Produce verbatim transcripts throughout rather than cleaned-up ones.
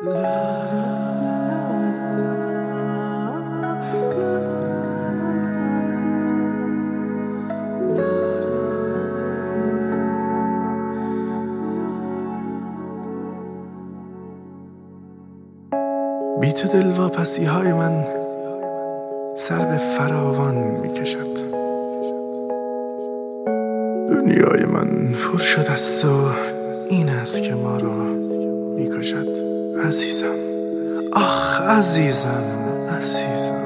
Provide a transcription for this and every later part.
بی تو دلواپسی های من سر به فراوان می کشد. دنیای من پر شده است و این است که ما را می کشد. عزیزم، آخ عزیزم، عزیزم،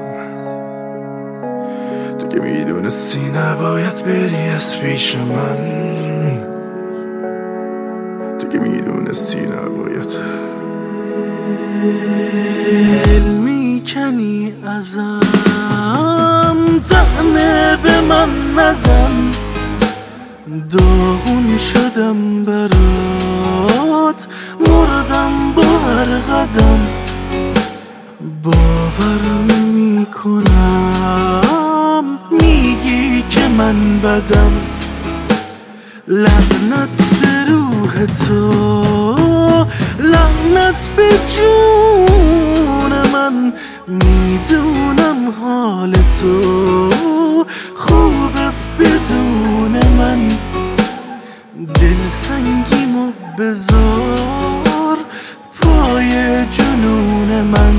تو که می دونستی نباید بری از پیش من، تو که می دونستی نباید. دل میکنی ازم، طعنه به من نزن، داغون شدم برات، مردم با هر قدم. باور نمیکنم میگی که من بدم، لعنت به روح تو، لعنت به جون من. میدونم حال تو خوبه بدون من، دل سنگیمو بذار پای جنون من.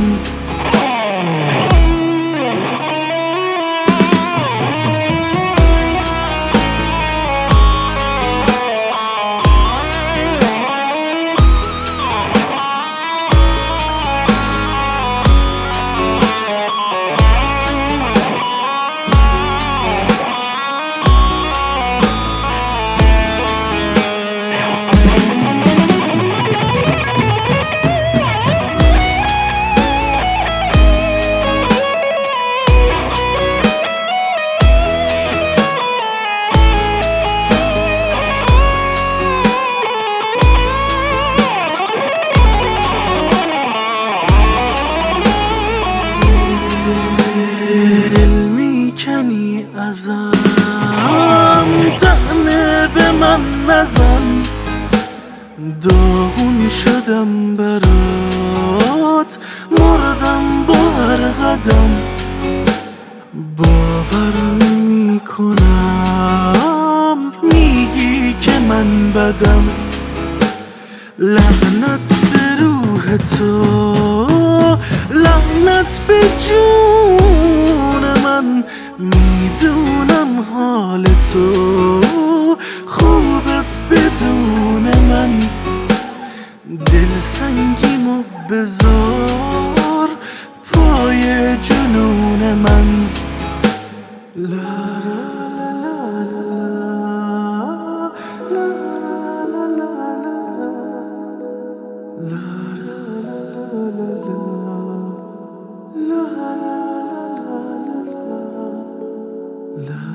دل میکنی ازم، طعنه به من نزن، داغون شدم برات، مردم با هر قدم. باور نمیکنم میگی که من بدم، لعنت به روح تو، لعنت به جون من. میدونم حال تو خوبه بدون من، دل سنگیمو بذار پای جنون من. لا لا